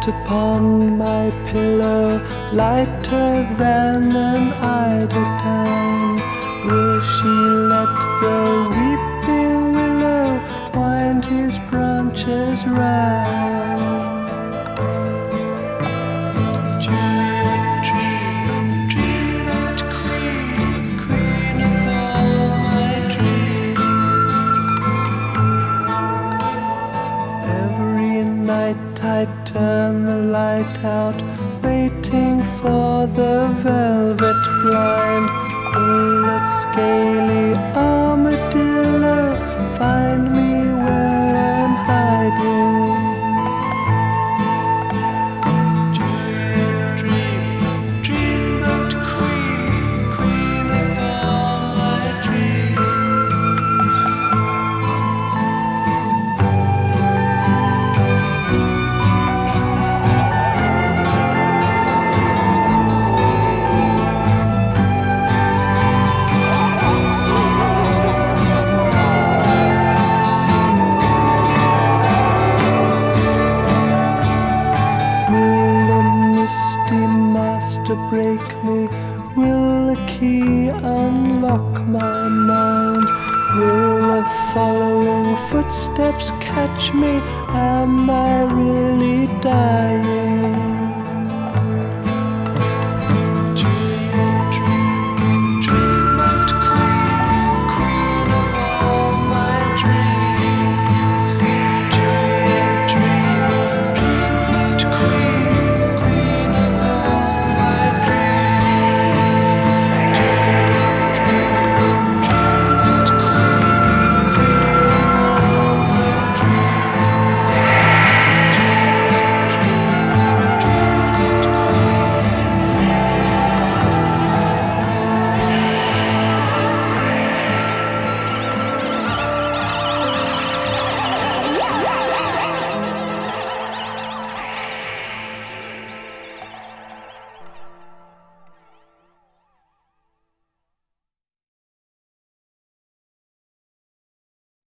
Light upon my pillow, lighter than an eider down. Will she let the weeping willow wind his branches round? Juliet, dream, dreamboat queen, queen of all my dreams. Every night I turn the light out, waiting for the velvet blind. Will a scaly armadillo find me where I'm hiding? Juliet, dream, dreamboat queen, queen of all my dreams. To break me, will a key unlock my mind? Will the following footsteps catch me? Am I really dying?